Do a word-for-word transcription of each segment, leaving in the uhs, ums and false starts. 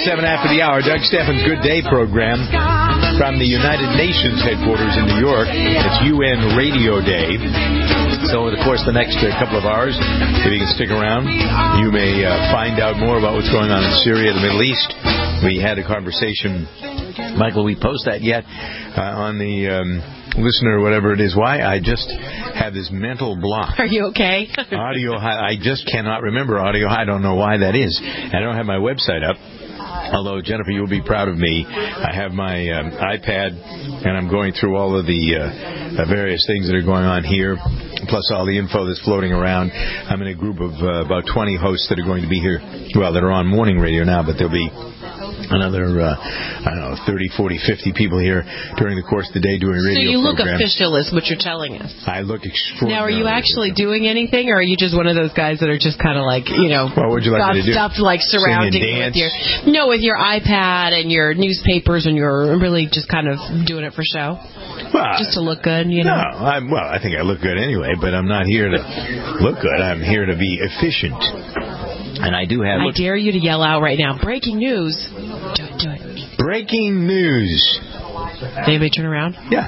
seven after the hour. Doug Steffens' Good Day program from the United Nations headquarters in New York. It's U N Radio Day. So, of course, the next uh, couple of hours, if you can stick around, you may uh, find out more about what's going on in Syria, the Middle East. We had a conversation. Michael, we post that yet uh, on the um, listener, whatever it is. Why? I just have this mental block. Are you okay? Audio High. I just cannot remember Audio High. I don't know why that is. I don't have my website up. Although, Jennifer, you'll be proud of me. I have my um, iPad, and I'm going through all of the uh, various things that are going on here, plus all the info that's floating around. I'm in a group of uh, about twenty hosts that are going to be here. Well, that are on morning radio now, but there'll be another, uh, I don't know, thirty, forty, fifty people here during the course of the day doing radio programs. So you look official is what you're telling us. I look extraordinary. Now, are you actually doing anything, or are you just one of those guys that are just kind of like, you know, what would you like got me to do? stuff like surrounding you with your, no, with your iPad and your newspapers, and you're really just kind of doing it for show? Well, just to look good, you know? No, I'm, well, I think I look good anyway, but I'm not here to look good. I'm here to be efficient. And I do have... I dare you to yell out right now, breaking news. Do it, do it. Breaking news. Did anybody turn around? Yeah.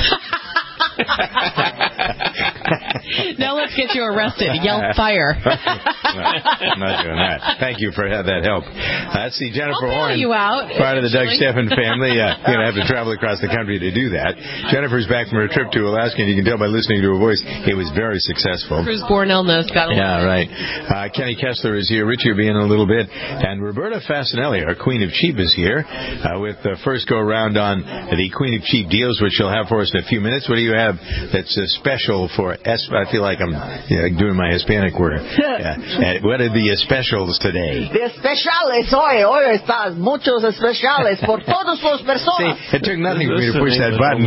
Now let's get you arrested. Yell fire. No, I'm not doing that. Thank you for that help. Uh, let's see, Jennifer I'll Warren, you out, part of the Doug Steffens family. Uh, you're going to have to travel across the country to do that. Jennifer's back from her trip to Alaska, and you can tell by listening to her voice, it was very successful. Cruise-borne illness. Got a yeah, right. Uh, Kenny Kessler is here. Richie will be in a little bit. And Roberta Fasinelli, our Queen of Cheap, is here uh, with the first go-around on the Queen of Cheap deals, which she'll have for us in a few minutes. What do you have that's uh, special for... Es- I feel like I'm yeah, doing my Hispanic word. Yeah. Uh, what are the uh, specials today? The especiales hoy. Hoy están muchos especiales por todas las personas. See, it took nothing for me to push that button.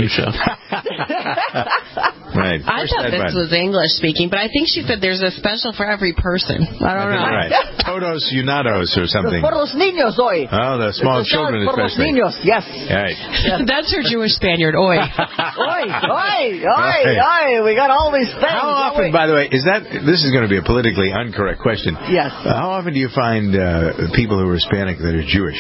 Right. I thought this button. was English speaking, but I think she said there's a special for every person. I don't I know. Right. Todos Unados or something. Por los niños hoy. Oh, the small children por especially. Por los niños, yes. Right. Yes. That's her Jewish Spaniard. Oi. Oi, oi, oi, oi. We got all these things. How often, by the way, is that, this is going to be a politically incorrect question. Yes. Uh, how often do you find uh, people who are Hispanic that are Jewish?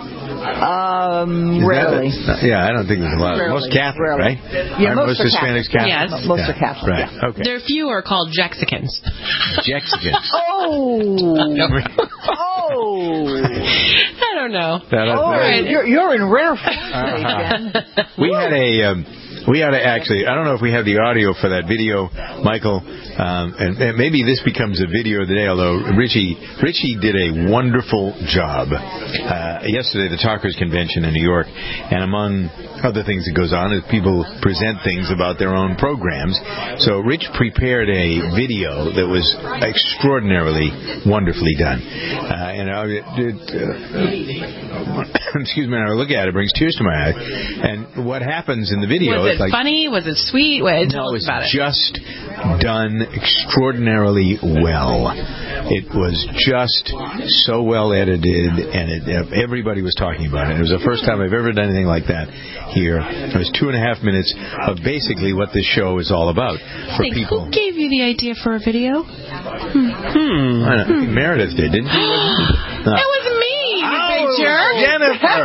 Um, rarely. That, yeah, I don't think there's a lot. Rarely. Most Catholic, rarely. right? Yeah, most, most Hispanics Catholic. Yes. Most yeah. are Catholic. Right. Yeah. Okay. There are few are called Jexicans. Jexicans. Oh. Oh. I don't know. That, oh, right. you're, you're in rare form today, Jen. We had a... Um, We ought to actually, I don't know if we have the audio for that video, Michael, um, and, and maybe this becomes a video of the day, although Richie Richie did a wonderful job uh, yesterday at the Talkers Convention in New York, and among other things that goes on is people present things about their own programs. So Rich prepared a video that was extraordinarily wonderfully done. Uh, and I, it, uh, excuse me, when I look at it, it brings tears to my eyes. And what happens in the video was it like, funny? Was it sweet? What, no, it was about it. just done extraordinarily well. It was just so well edited, and it, everybody was talking about it. It was the first time I've ever done anything like that here. It was two and a half minutes of basically what this show is all about for hey, people. Who gave you the idea for a video? Hmm. hmm. I don't know. hmm. Meredith did, didn't she? No. It was me, you oh, big jerk. Jennifer.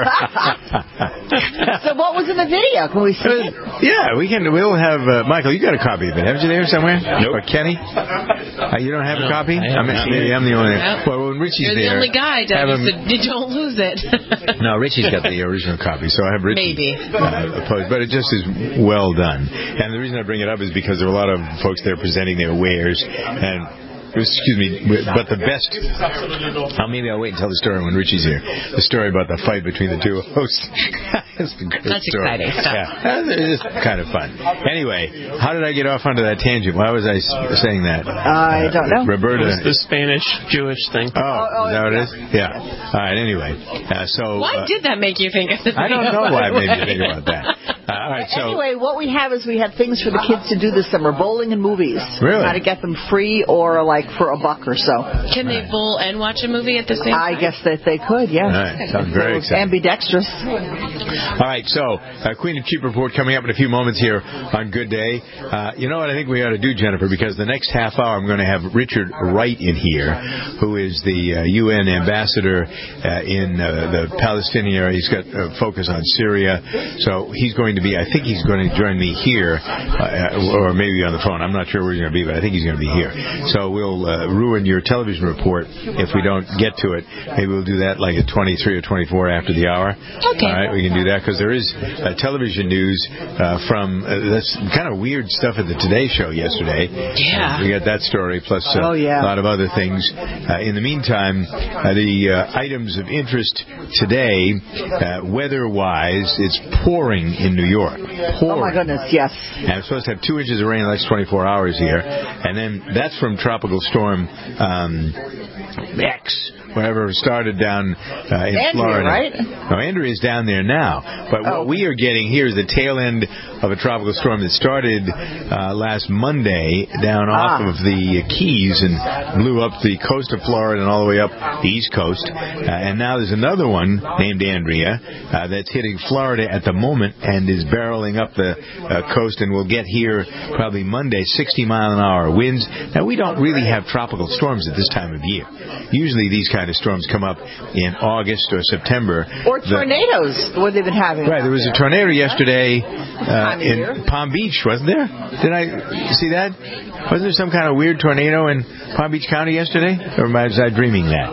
So what was in the video? Can we see it? Yeah, we can. We'll have uh, Michael. You got a copy of it, haven't you? There somewhere? Nope. Or Kenny? Uh, you don't have a copy? I, I mean, maybe I'm the only. Nope. Well, when Richie's You're there, the only guy. Doug. him, You said, Did don't lose it? No, Richie's got the original copy, so I have Richie. Maybe. Uh, opposed, but it just is well done. And the reason I bring it up is because there are a lot of folks there presenting their wares and. Excuse me, but the best... Oh, maybe I'll wait until the story when Richie's here. The story about the fight between the two hosts. That's a great That's story. exciting stuff. Yeah, it's kind of fun. Anyway, how did I get off onto that tangent? Why was I saying that? I don't know. Roberta... It was the Spanish-Jewish thing. Oh, oh, is that what it is? Yeah. All right, anyway. Uh, so, Why uh, did that make you think of the video? I don't know why it made me think about that. Uh, all right, so anyway, what we have is we have things for the kids to do this summer: bowling and movies. Really? How to get them free or like for a buck or so. Can they bowl and watch a movie at the same time? I guess that they could, yes. All right, sounds very exciting. Ambidextrous. All right, so uh, Queen of Cheap report coming up in a few moments here on Good Day. Uh, you know what I think we ought to do, Jennifer, because the next half hour I'm going to have Richard Wright in here, who is the uh, U N ambassador uh, in uh, the Palestinian area. He's got a focus on Syria, so he's going to be, I think he's going to join me here, uh, or maybe on the phone. I'm not sure where he's going to be, but I think he's going to be here. So we'll uh, ruin your television report if we don't get to it. Maybe we'll do that like at twenty-three or twenty-four after the hour. Okay. All right, we can do that because there is uh, television news uh, from uh, that's kind of weird stuff at the Today Show yesterday. Yeah. Uh, we got that story plus uh, oh, yeah. a lot of other things. Uh, in the meantime, uh, the uh, items of interest today, uh, weather-wise, it's pouring in New York. Pouring. Oh, my goodness, yes. And it's supposed to have two inches of rain in the next twenty-four hours here. And then that's from Tropical Storm um, X, whatever started down uh, in Andrea, Florida. right? No, Andrea is down there now. But oh. what we are getting here is the tail end of a tropical storm that started uh, last Monday down ah. off of the Keys and blew up the coast of Florida and all the way up the East Coast. Uh, and now there's another one named Andrea uh, that's hitting Florida at the moment and is barreling up the uh, coast and will get here probably Monday, sixty mile an hour winds. Now, we don't really have tropical storms at this time of year. Usually these kind of storms come up in August or September. Or tornadoes, the, what they've been having. Right, there was a tornado yesterday uh, in Palm Beach, wasn't there? Did I see that? Wasn't there some kind of weird tornado in Palm Beach County yesterday? Or was I dreaming that?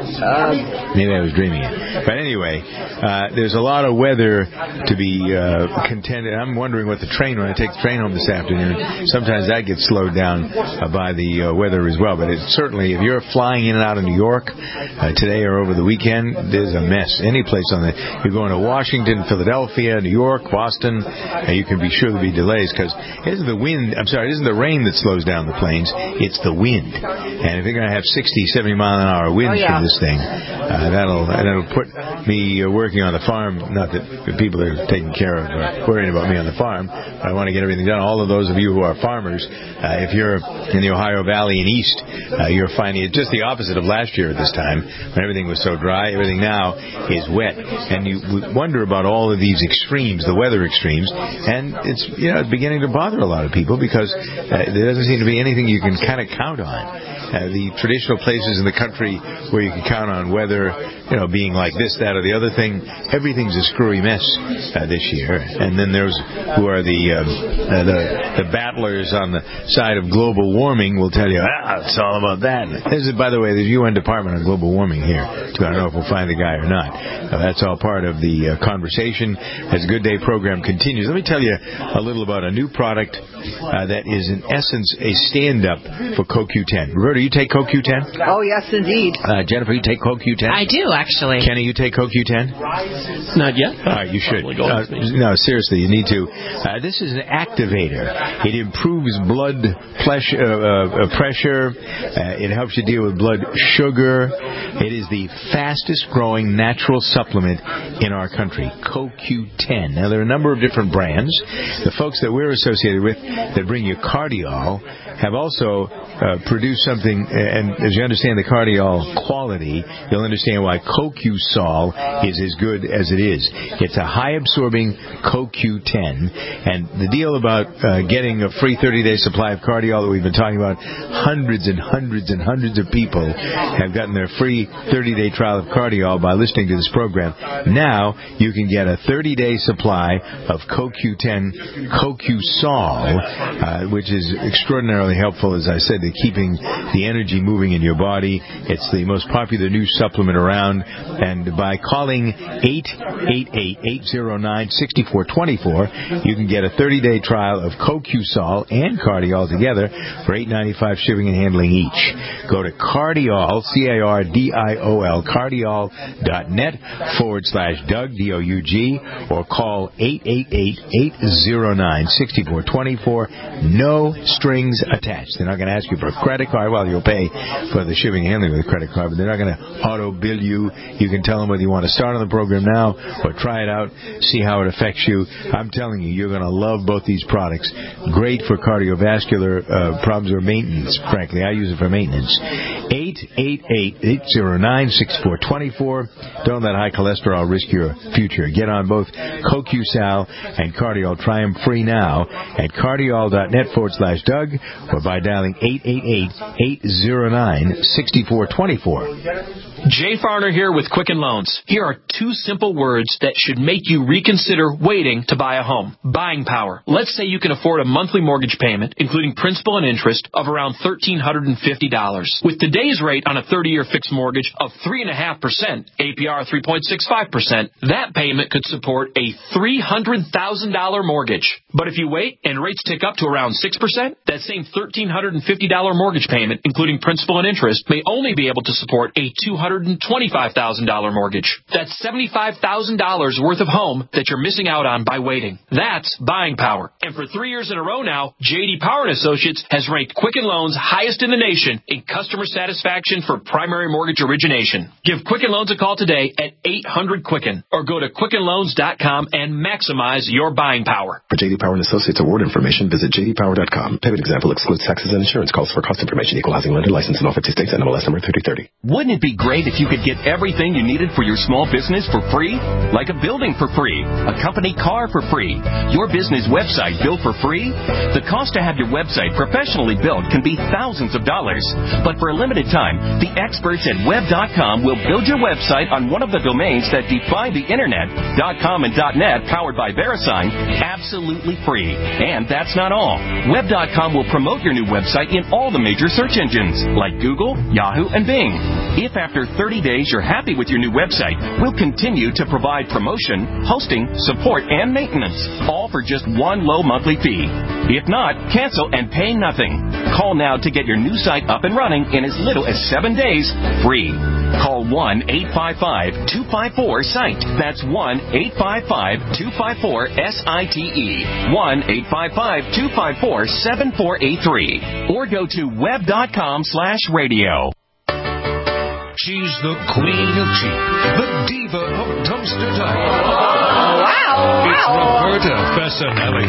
Um, Maybe I was dreaming it. But anyway, uh, there's a lot of weather to be uh, contended. I'm wondering what the train, when I take the train home this afternoon, sometimes that gets slowed down uh, by the uh, weather as well. But it's certainly, if you're flying in and out of New York uh, today or over the weekend, there's a mess. Any place on the, you're going to Washington, Philadelphia, New York, Boston, uh, you can be sure there'll be delays because it isn't the wind, I'm sorry, it isn't the rain that slows down the planes, it's the wind. And if you're going to have sixty, seventy mile an hour winds oh, yeah. from this thing, uh, that'll that'll put me uh, working on the farm. Not that the people are taking care of uh, worrying about me on the farm, but I want to get everything done. All of those of you who are farmers, uh, if you're in the Ohio Valley and East, uh, you're finding it just the opposite of last year at this time when everything was so dry. Everything now is wet, and you wonder about all of these extremes, the weather extremes, and it's you know it's beginning to bother a lot of people because uh, there doesn't seem to be anything you can kind of count on. Uh, the traditional places in the country where you can count on weather, you know, being like this, that, or the other thing, everything's a screwy mess uh, this year. And then there's who are the, um, uh, the the battlers on the side of global warming will tell you, ah, it's all about that. This is, by the way, the U N Department on Global Warming here. So I don't know if we'll find the guy or not. Uh, that's all part of the uh, conversation as Good Day program continues. Let me tell you a little about a new product uh, that is in essence a stand-up for C O Q ten. Roberta, you take C O Q ten? Oh, yes, indeed. Uh, Jennifer, you take C O Q ten? I do, actually. Kenny, you take C O Q ten? Not yet. All right, you should. Uh, no, seriously, you need to. Uh, this is an activator. It improves blood plesh- uh, uh, pressure. Uh, it helps you deal with blood sugar. It is the fastest growing natural supplement in our country, C O Q ten. Now, there are a number of different brands. The folks that we're associated with that bring you Cardiol have also uh, produced something, and as you understand the Cardiol quality, you'll understand why CoQ-Sol is as good as it is. It's a high-absorbing C O Q ten, and the deal about uh, getting a free thirty-day supply of Cardiol that we've been talking about, hundreds and hundreds and hundreds of people have gotten their free thirty-day trial of Cardiol by listening to this program. Now you can get a thirty-day supply of C O Q ten CoQ-Sol, uh, which is extraordinarily helpful, as I said, to keeping the energy moving in your body. It's the most popular new supplement around, and by calling eight eight eight, eight zero nine, six four two four, you can get a thirty-day trial of CoQ-Sol and Cardiol together for eight dollars and ninety-five cents shipping and handling each. Go to Cardiol, C A R D I O L, cardiol.net forward slash Doug, D O U G, or call eight eight eight, eight zero nine, six four two four. No strings attached. They're not going to ask you for a credit card. Well, you'll pay for the shipping and handling with a credit card, but they're not going to auto bill you. You can tell them whether you want to start on the program now or try it out, see how it affects you. I'm telling you, you're going to love both these products. Great for cardiovascular uh, problems or maintenance, frankly. I use it for maintenance. eight eight eight, eight zero nine, six four two four. Don't let high cholesterol risk your future. Get on both CoQ-Sal and Cardiol. Try them free now at cardiol.net forward slash Doug or by dialing eight eight eight, eight zero nine, six four two four. Jay Farner here with Quicken Loans. Here are two simple words that should make you reconsider waiting to buy a home. Buying power. Let's say you can afford a monthly mortgage payment, including principal and interest, of around one thousand three hundred fifty dollars. With today's rate on a thirty-year fixed mortgage of three point five percent, A P R three point six five percent, that payment could support a three hundred thousand dollars mortgage. But if you wait and rates tick up to around six percent, that same one thousand three hundred fifty dollars mortgage payment, including principal and interest, may only be able to support a two hundred twenty-five thousand dollars mortgage. That's seventy-five thousand dollars worth of home that you're missing out on by waiting. That's buying power. And for three years in a row now, J D Power and Associates has ranked Quicken Loans highest in the nation in customer satisfaction for primary mortgage origination. Give Quicken Loans a call today at eight hundred Quicken or go to quicken loans dot com and maximize your buying power. For J D Power and Associates award information, visit j d power dot com. Payment example excludes taxes and insurance. Calls for cost information. Equal housing lender license in all fifty states. N M L S number thirty thirty. Wouldn't it be great if you could get everything you needed for your small business for free? Like a building for free, a company car for free, your business website built for free? The cost to have your website professionally built can be thousands of dollars. But for a limited time, the experts at web dot com will build your website on one of the domains that define the internet, .com and .net, powered by VeriSign, absolutely free. And that's not all. web dot com will promote your new website in all the major search engines, like Google, Yahoo, and Bing. If after thirty days you're happy with your new website, we'll continue to provide promotion, hosting, support, and maintenance, all for just one low monthly fee. If not, cancel and pay nothing. Call now to get your new site up and running in as little as seven days, free. Call one eight five five, two five four, SITE. That's one eight five five, two five four, S I T E. one eight five five, two five four, seven four eight three. Or go to web dot com slash radio. She's the queen of cheap, the diva of dumpster diving. Wow! It's Wow! Roberta Fessanelli.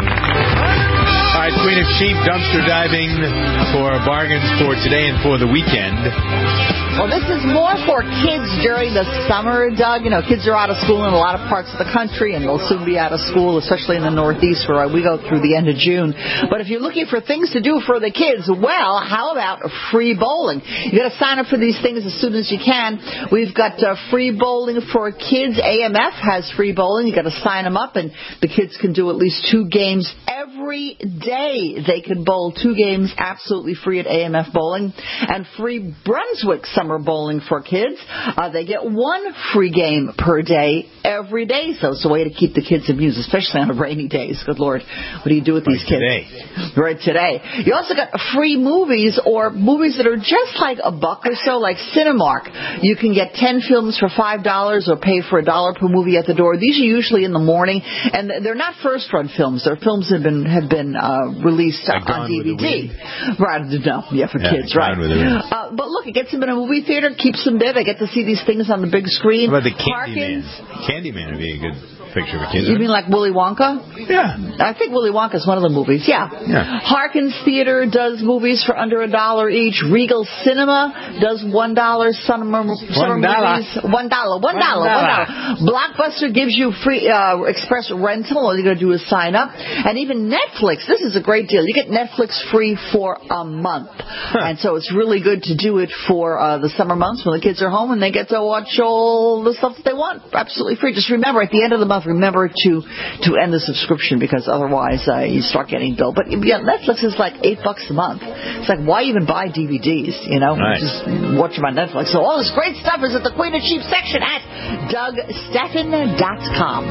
All right, Queen of Sheep, dumpster diving for bargains for today and for the weekend. Well, this is more for kids during the summer, Doug. You know, kids are out of school in a lot of parts of the country, and they'll soon be out of school, especially in the Northeast, where we go through the end of June. But if you're looking for things to do for the kids, well, how about free bowling? You got to sign up for these things as soon as you can. We've got uh, free bowling for kids. A M F has free bowling. You got to sign them up, and the kids can do at least two games every day. They can bowl two games absolutely free at A M F Bowling. And free Brunswick Summer Bowling for kids. Uh, they get one free game per day every day. So it's a way to keep the kids amused, especially on rainy days. Good Lord. What do you do with these right kids? Today. Right today. You also got free movies or movies that are just like a buck or so, like Cinemark. You can get ten films for five dollars or pay for a dollar per movie at the door. These are usually in the morning, and they're not first-run films. They're films that have been, have been uh, released like on D V D. Right. No, yeah, for yeah, kids, right. Uh, but look, it gets them in a movie theater, keeps them there. They get to see these things on the big screen. How about the Candyman? Candyman would be a good picture for kids. You mean like Willy Wonka? Yeah. I think Willy Wonka is one of the movies, yeah. yeah. Harkins Theater does movies for under a dollar each. Regal Cinema does one dollar summer, summer One dollar. movies. One dollar. One dollar. One dollar. Blockbuster gives you free uh, express rental. All you got to do is sign up. And even Netflix. This is a great deal. You get Netflix free for a month. Huh. And so it's really good to do it for uh, the summer months when the kids are home and they get to watch all the stuff that they want. Absolutely free. Just remember, at the end of the month, remember to to end the subscription, because otherwise uh, you start getting billed. But yeah, Netflix is like eight bucks a month. It's like, why even buy D V Ds? You know, right. Just watch them on Netflix. So all this great stuff is at the Queen of Cheap section at Doug Stephan dot com.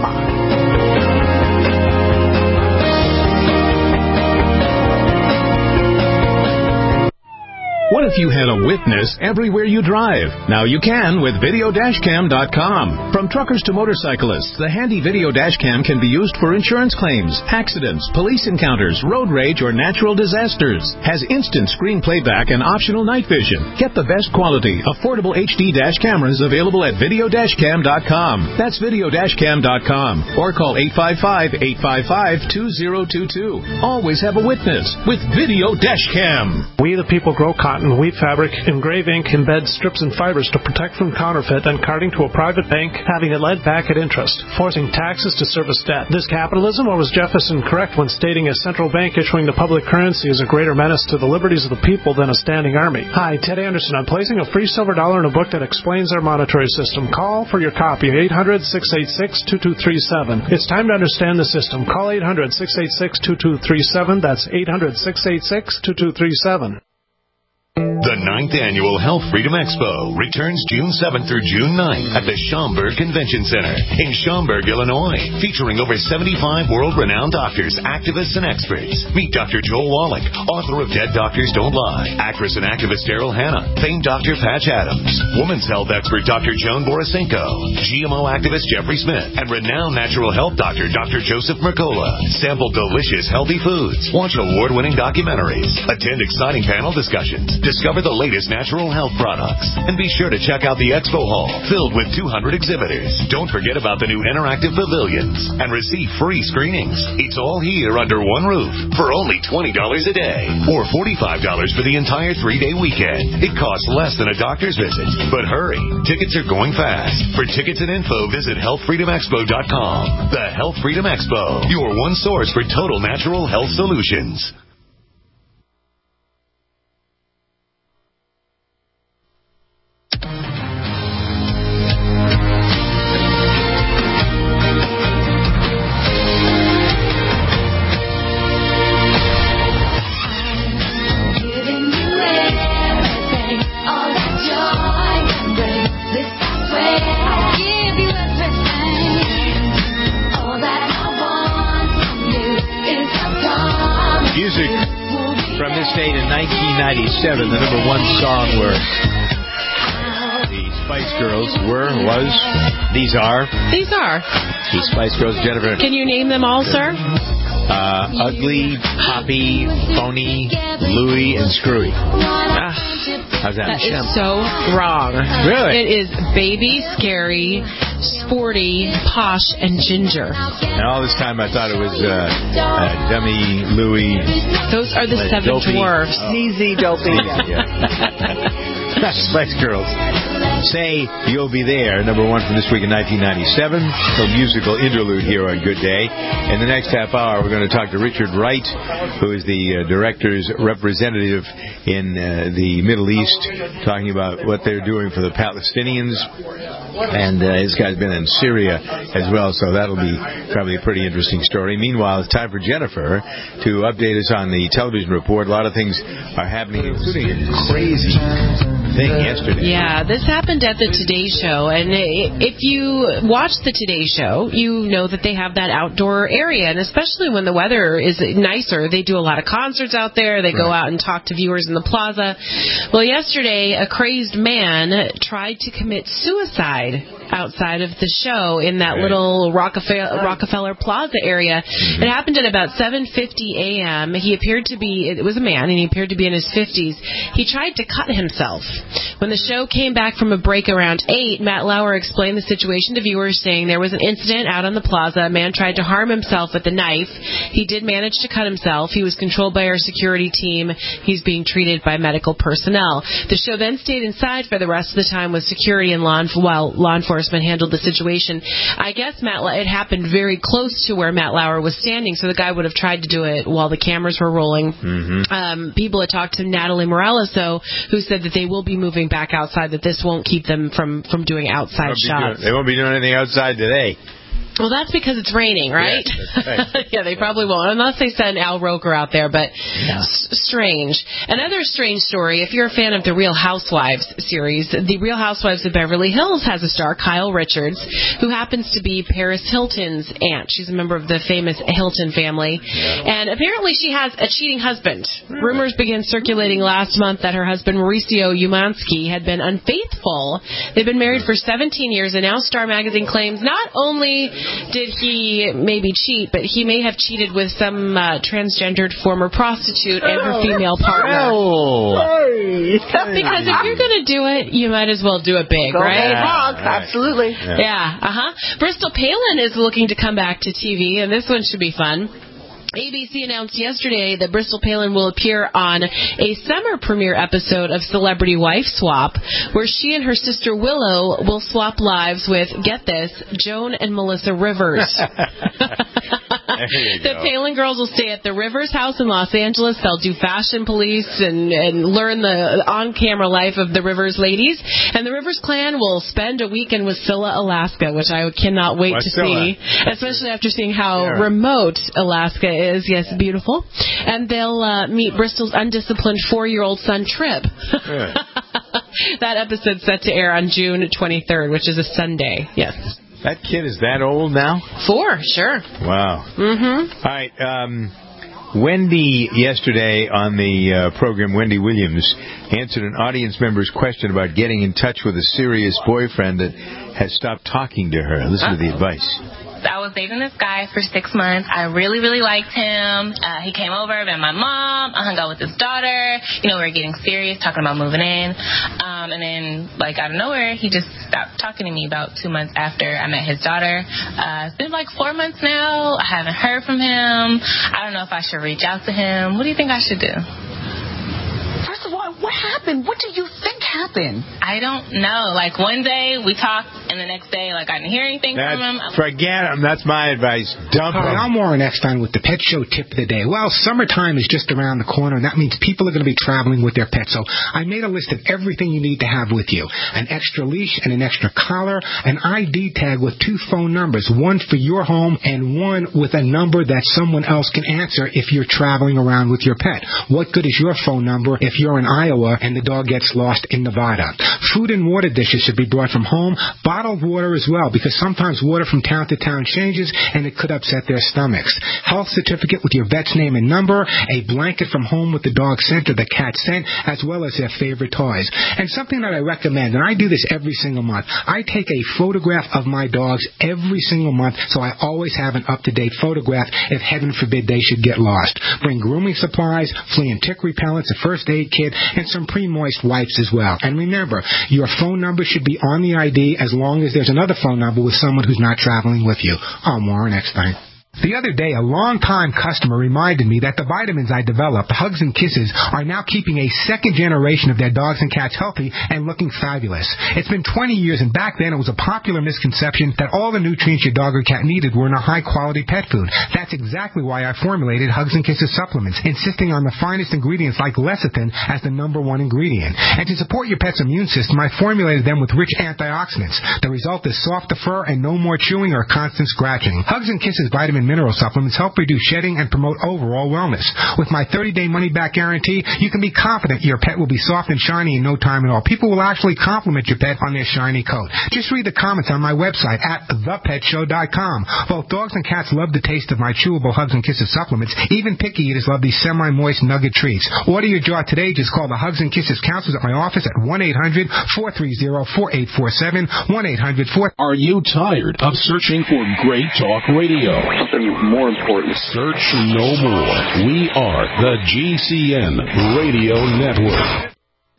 What if you had a witness everywhere you drive? Now you can with video dash cam dot com. From truckers to motorcyclists, the handy video dash cam can be used for insurance claims, accidents, police encounters, road rage, or natural disasters. Has instant screen playback and optional night vision. Get the best quality, affordable H D dash cameras available at video dash cam dot com. That's video dash cam dot com. Or call eight five five, eight five five, two zero two two. Always have a witness with Video Dash Cam. We the people grow cotton, weave fabric, engrave ink, embed strips and fibers to protect from counterfeit and carting to a private bank, having it led back at interest, forcing taxes to service debt. This capitalism, or was Jefferson correct when stating a central bank issuing the public currency is a greater menace to the liberties of the people than a standing army? Hi, Ted Anderson. I'm placing a free silver dollar in a book that explains our monetary system. Call for your copy, eight hundred, six eight six, two two three seven. It's time to understand the system. Call eight hundred, six eight six, two two three seven. That's eight hundred, six eight six, two two three seven. The ninth Annual Health Freedom Expo returns June seventh through June ninth at the Schaumburg Convention Center in Schaumburg, Illinois, featuring over seventy-five world-renowned doctors, activists, and experts. Meet Doctor Joel Wallach, author of Dead Doctors Don't Lie, actress and activist Daryl Hannah, famed Doctor Patch Adams, women's health expert Doctor Joan Borisenko, G M O activist Jeffrey Smith, and renowned natural health doctor Doctor Joseph Mercola. Sample delicious, healthy foods. Watch award-winning documentaries. Attend exciting panel discussions. Discover the latest natural health products. And be sure to check out the expo hall, filled with two hundred exhibitors. Don't forget about the new interactive pavilions. And receive free screenings. It's all here under one roof for only twenty dollars a day. Or forty-five dollars for the entire three-day weekend. It costs less than a doctor's visit. But hurry, tickets are going fast. For tickets and info, visit health freedom expo dot com. The Health Freedom Expo, your one source for total natural health solutions. From this date in nineteen ninety-seven, the number one song were the Spice Girls were, was, these are. These are. The Spice Girls, Jennifer. Can you name them all, sir? Uh, ugly, Poppy, Phony, Louie, and Screwy. Uh, How's that? That is so wrong. Really? It is Baby, Scary, Sporty, Posh, and Ginger. And all this time I thought it was uh, uh, Dummy, Louie. Those are the uh, seven dopey. dwarfs. Oh. Sneezy, dopey. Not Spice Girls. Say You'll Be There, number one from this week in nineteen ninety-seven. A musical interlude here on Good Day. In the next half hour, we're going to talk to Richard Wright, who is the uh, director's representative in uh, the Middle East, talking about what they're doing for the Palestinians. And uh, this guy's been in Syria as well, so that'll be probably a pretty interesting story. Meanwhile, it's time for Jennifer to update us on the television report. A lot of things are happening, including a crazy thing yesterday. Yeah, this happened at the Today Show, and if you watch the Today Show, you know that they have that outdoor area, and especially when the weather is nicer, they do a lot of concerts out there. They go Right. out and talk to viewers in the plaza. Well, yesterday, a crazed man tried to commit suicide outside of the show in that Right. little Rockefeller, Rockefeller Plaza area. Mm-hmm. It happened at about seven fifty a.m. He appeared to be, it was a man, and he appeared to be in his fifties. He tried to cut himself. When the show came back from a break around eight, Matt Lauer explained the situation to viewers, saying there was an incident out on the plaza. A man tried to harm himself with a knife. He did manage to cut himself. He was controlled by our security team. He's being treated by medical personnel. The show then stayed inside for the rest of the time with security and law, while law enforcement handled the situation. I guess Matt, it happened very close to where Matt Lauer was standing, so the guy would have tried to do it while the cameras were rolling. Mm-hmm. Um, people had talked to Natalie Morales, though, who said that they will be moving back outside, that this won't keep them from, from doing outside They won't be shots. doing- They won't be doing anything outside today. Well, that's because it's raining, right? Yes, that's right. Yeah, they probably won't, unless they send Al Roker out there, but yeah. s- strange. Another strange story, if you're a fan of the Real Housewives series, the Real Housewives of Beverly Hills has a star, Kyle Richards, who happens to be Paris Hilton's aunt. She's a member of the famous Hilton family. Yeah. And apparently she has a cheating husband. Really? Rumors began circulating last month that her husband, Mauricio Umansky, had been unfaithful. They've been married for seventeen years, and now Star Magazine claims not only did he maybe cheat, but he may have cheated with some uh, transgendered former prostitute and her female partner. Oh. Because if you're going to do it, you might as well do it big, Go right? Yeah, right. Absolutely. Yeah. yeah. Uh-huh. Bristol Palin is looking to come back to T V, and this one should be fun. A B C announced yesterday that Bristol Palin will appear on a summer premiere episode of Celebrity Wife Swap, where she and her sister Willow will swap lives with, get this, Joan and Melissa Rivers. The Palin girls will stay at the Rivers house in Los Angeles. They'll do fashion police and, and learn the on-camera life of the Rivers ladies. And the Rivers clan will spend a weekend with Scylla, Alaska, which I cannot wait What's to Scylla? see, especially after seeing how yeah. remote Alaska is. Is yes, yeah. Beautiful. And they'll uh, meet Bristol's undisciplined four-year-old son, Trib. Yeah. That episode's set to air on June twenty-third, which is a Sunday. Yes. That kid is that old now? Four, sure. Wow. Mm-hmm. All right. Um, Wendy, yesterday on the uh, program, Wendy Williams, answered an audience member's question about getting in touch with a serious boyfriend that has stopped talking to her. Listen uh-huh. to the advice. I was dating this guy for six months. I really, really liked him. Uh, he came over, met my mom. I hung out with his daughter. You know, we were getting serious, talking about moving in. Um, and then, like, out of nowhere, he just stopped talking to me about two months after I met his daughter. Uh, it's been like four months now. I haven't heard from him. I don't know if I should reach out to him. What do you think I should do? First of all, what happened? What do you think happened? I don't know. Like, one day we talked, and the next day, like, I didn't hear anything That's, from him. Forget him. That's my advice. Dump Hi, him. I'm Warren Eckstein with the Pet Show Tip of the Day. Well, summertime is just around the corner, and that means people are going to be traveling with their pets. So I made a list of everything you need to have with you. An extra leash and an extra collar, an I D tag with two phone numbers, one for your home and one with a number that someone else can answer if you're traveling around with your pet. What good is your phone number if you're in Iowa and the dog gets lost in Nevada? Food and water dishes should be brought from home. Bottled water as well, because sometimes water from town to town changes and it could upset their stomachs. Health certificate with your vet's name and number, a blanket from home with the dog scent or the cat scent, as well as their favorite toys. And something that I recommend, and I do this every single month, I take a photograph of my dogs every single month, so I always have an up-to-date photograph if, heaven forbid, they should get lost. Bring grooming supplies, flea and tick repellents, a first aid kit, and some pre-moist wipes as well. And remember, your phone number should be on the I D as long as there's another phone number with someone who's not traveling with you. I'm Warren Eckstein. The other day, a long-time customer reminded me that the vitamins I developed, Hugs and Kisses, are now keeping a second generation of their dogs and cats healthy and looking fabulous. It's been twenty years, and back then it was a popular misconception that all the nutrients your dog or cat needed were in a high-quality pet food. That's exactly why I formulated Hugs and Kisses supplements, insisting on the finest ingredients like lecithin as the number one ingredient. And to support your pet's immune system, I formulated them with rich antioxidants. The result is softer fur and no more chewing or constant scratching. Hugs and Kisses vitamin mineral supplements help reduce shedding and promote overall wellness. With my thirty-day money-back guarantee, you can be confident your pet will be soft and shiny in no time at all. People will actually compliment your pet on their shiny coat. Just read the comments on my website at the pet show dot com. Both dogs and cats love the taste of my chewable Hugs and Kisses supplements. Even picky eaters love these semi-moist nugget treats. Order your jar today. Just call the Hugs and Kisses counselors at my office at one eight hundred four three zero four eight four seven, one eight hundred four... Are you tired of searching for great talk radio? More important. Search no more. We are the G C N Radio Network.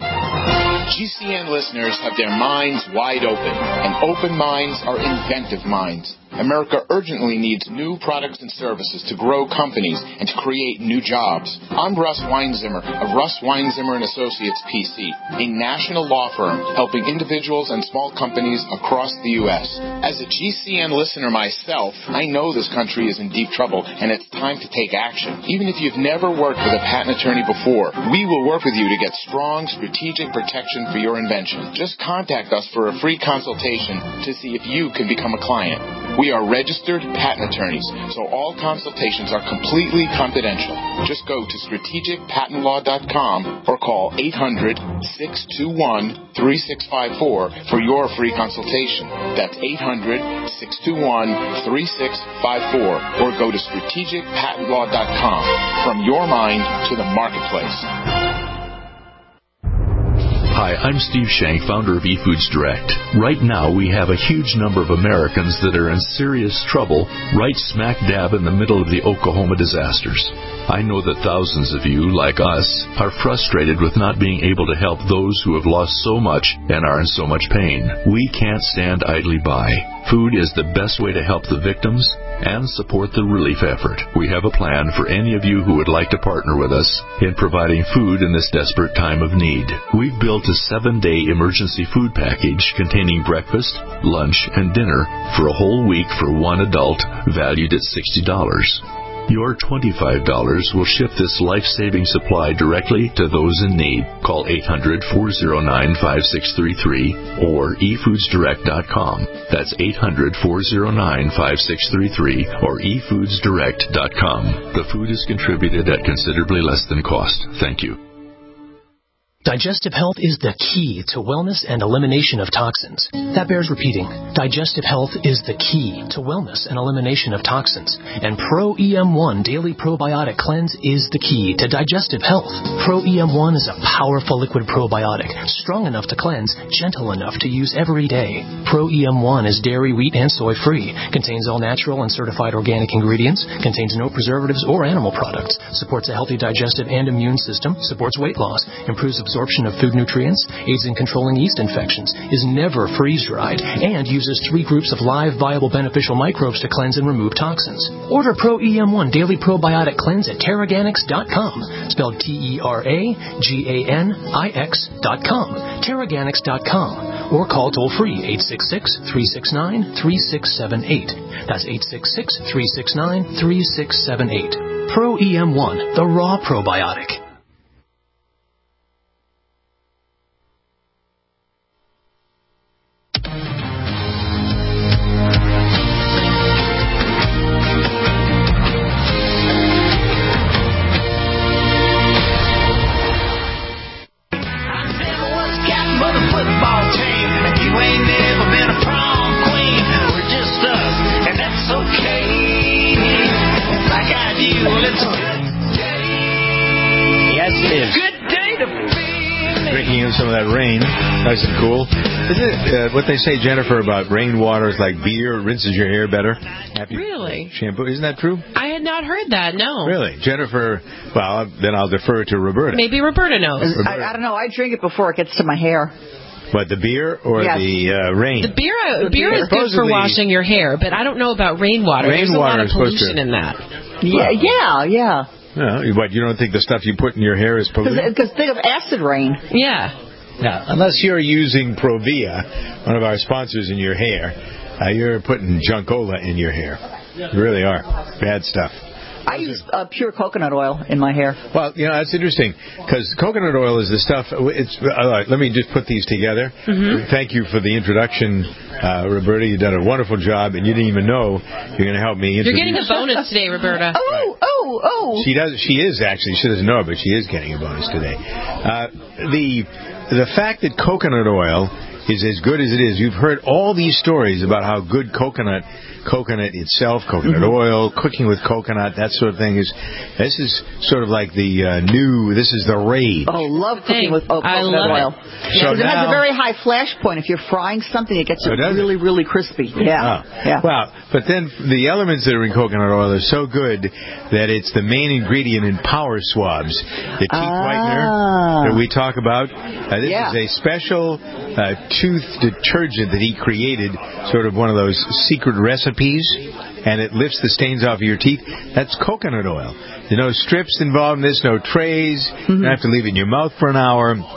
G C N listeners have their minds wide open, and open minds are inventive minds. America urgently needs new products and services to grow companies and to create new jobs. I'm Russ Weinzimmer of Russ Weinzimmer and Associates P C, a national law firm helping individuals and small companies across the U S As a G C N listener myself, I know this country is in deep trouble and it's time to take action. Even if you've never worked with a patent attorney before, we will work with you to get strong strategic protection for your invention. Just contact us for a free consultation to see if you can become a client. We are registered patent attorneys, so all consultations are completely confidential. Just go to strategic patent law dot com or call eight hundred, six two one, three six five four for your free consultation. That's eight hundred, six two one, three six five four or go to strategic patent law dot com. From your mind to the marketplace. Hi, I'm Steve Shank, founder of eFoods Direct. Right now, we have a huge number of Americans that are in serious trouble right smack dab in the middle of the Oklahoma disasters. I know that thousands of you, like us, are frustrated with not being able to help those who have lost so much and are in so much pain. We can't stand idly by. Food is the best way to help the victims and support the relief effort. We have a plan for any of you who would like to partner with us in providing food in this desperate time of need. We've built a seven-day emergency food package containing breakfast, lunch, and dinner for a whole week for one adult, valued at sixty dollars. Your twenty-five dollars will ship this life-saving supply directly to those in need. Call eight hundred, four oh nine, five six three three or e foods direct dot com. That's eight hundred, four oh nine, five six three three or e foods direct dot com. The food is contributed at considerably less than cost. Thank you. Digestive health is the key to wellness and elimination of toxins. That bears repeating. Digestive health is the key to wellness and elimination of toxins. And Pro E M one Daily Probiotic Cleanse is the key to digestive health. Pro E M one is a powerful liquid probiotic, strong enough to cleanse, gentle enough to use every day. Pro E M one is dairy, wheat, and soy-free, contains all natural and certified organic ingredients, contains no preservatives or animal products, supports a healthy digestive and immune system, supports weight loss, improves absorption of food nutrients, aids in controlling yeast infections, is never freeze-dried, and uses three groups of live, viable, beneficial microbes to cleanse and remove toxins. Order Pro E M one Daily Probiotic Cleanse at Terraganix dot com, spelled T E R A G A N I X dot com, Terraganix dot com, or call toll-free eight six six, three six nine, three six seven eight. That's eight six six, three six nine, three six seven eight. Pro E M one, the raw probiotic. Some of that rain, nice and cool. Isn't it uh, what they say, Jennifer, about rainwater is like beer, it rinses your hair better? After really? Shampoo, isn't that true? I had not heard that. No. Really, Jennifer? Well, then I'll defer to Roberta. Maybe Roberta knows. Roberta. I, I don't know. I drink it before it gets to my hair. What, the beer or yes. the uh, rain? The beer, uh, the beer, beer is good for Supposedly, washing your hair, but I don't know about rainwater. Rainwater There's a lot of pollution to, in that. Yeah, well, yeah, yeah. Yeah. What, you don't think the stuff you put in your hair is polluted? Because think of acid rain. Yeah. Now, unless you're using Provia, one of our sponsors, in your hair, uh, you're putting Junkola in your hair. You really are. Bad stuff. I use uh, pure coconut oil in my hair. Well, you know, that's interesting, because coconut oil is the stuff. It's all right, let me just put these together. Mm-hmm. Thank you for the introduction, uh, Roberta. You've done a wonderful job, and you didn't even know you're going to help me introduce. You're getting a bonus today, Roberta. Oh, oh, oh. She does. She is, actually. She doesn't know it, but she is getting a bonus today. Uh, the the fact that coconut oil is as good as it is, you've heard all these stories about how good coconut coconut itself, coconut mm-hmm. oil, cooking with coconut, that sort of thing is. This is sort of like the uh, new. This is the rage. Oh, love cooking with oh, I coconut love oil. It. So yeah, it has a very high flash point. If you're frying something, it gets oh, really, it? really crispy. Yeah, oh. yeah. Well, but then the elements that are in coconut oil are so good that it's the main ingredient in Power Swabs, the teeth ah. whitener that we talk about. Uh, this yeah. is a special uh, tooth detergent that he created, sort of one of those secret recipes, and it lifts the stains off of your teeth. That's coconut oil. There's no strips involved in this, no trays. Mm-hmm. You don't have to leave it in your mouth for an hour.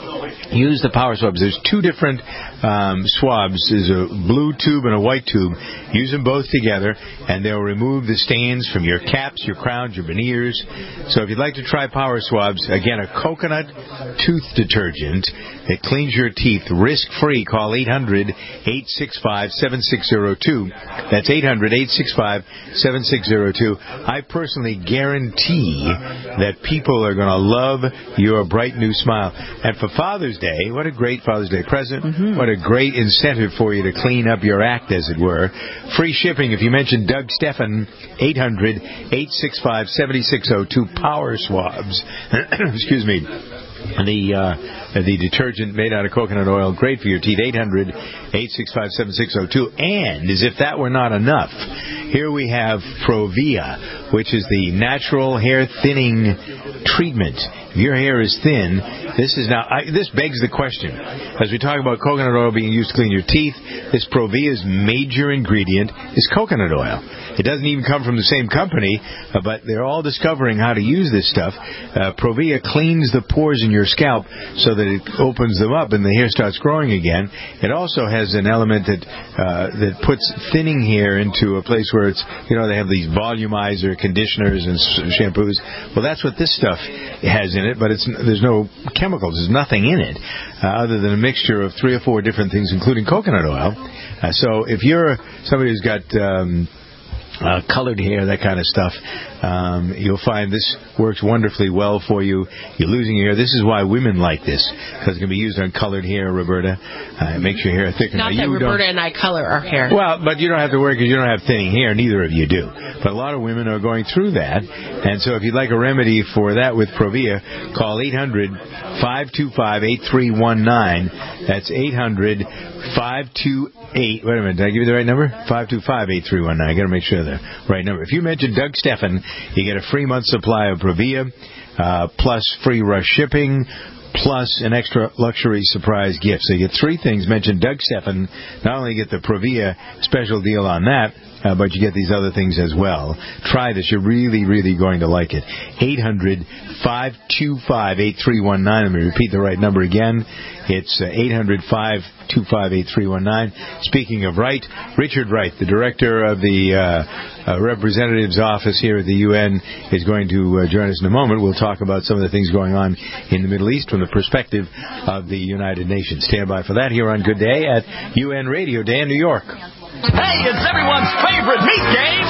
use the power swabs. There's two different um, swabs. There's a blue tube and a white tube. Use them both together, and they'll remove the stains from your caps, your crowns, your veneers. So if you'd like to try power swabs, again, a coconut tooth detergent. It cleans your teeth risk-free. Call eight hundred, eight six five, seven six zero two. That's eight hundred, eight six five, seven six zero two. I personally guarantee that people are going to love your bright new smile. And for Father's Day, what a great Father's Day present. Mm-hmm. What a great incentive for you to clean up your act, as it were. Free shipping if you mention Doug Stephan, eight hundred, eight six five, seven six zero two. Power swabs. Excuse me. The uh, the detergent made out of coconut oil, great for your teeth, eight hundred, eight six five, seven six zero two. And, as if that were not enough, here we have Provia, which is the natural hair thinning treatment. If your hair is thin, this is now, I, this begs the question. As we talk about coconut oil being used to clean your teeth, this Provia's major ingredient is coconut oil. It doesn't even come from the same company, uh, but they're all discovering how to use this stuff. Uh, Provia cleans the pores in your scalp so that it opens them up and the hair starts growing again. It also has an element that uh, that puts thinning hair into a place where it's, you know, they have these volumizer conditioners and shampoos. Well, that's what this stuff has in it, but it's there's no chemicals. There's nothing in it uh, other than a mixture of three or four different things, including coconut oil. Uh, so if you're somebody who's got Um, Uh, colored hair, that kind of stuff, um, you'll find this works wonderfully well for you. You're losing your hair. This is why women like this, because it can be used on colored hair, Roberta. Uh, it makes your hair thicker. Not now, that you Roberta don't... and I color our hair. Well, but you don't have to worry because you don't have thinning hair. Neither of you do. But a lot of women are going through that. And so if you'd like a remedy for that with Provia, call eight hundred, five two five, eight three one nine. That's eight hundred, five two eight. Wait a minute. Did I give you the right number? five two five, eight three one nine. I got to make sure the right number. If you mention Doug Stephan, you get a free month supply of Provia, uh, plus free rush shipping, plus an extra luxury surprise gift. So you get three things. Mention Doug Stephan. Not only get the Provia special deal on that, uh, but you get these other things as well. Try this. You're really, really going to like it. eight hundred, five two five, eight three one nine. Let me repeat the right number again. It's uh, eight hundred, five two five, eight three one nine. Speaking of Wright, Richard Wright, the director of the uh, uh, representative's office here at the U N, is going to uh, join us in a moment. We'll talk about some of the things going on in the Middle East from the perspective of the United Nations. Stand by for that here on Good Day at U N Radio Day in New York. Hey, it's everyone's favorite meat game.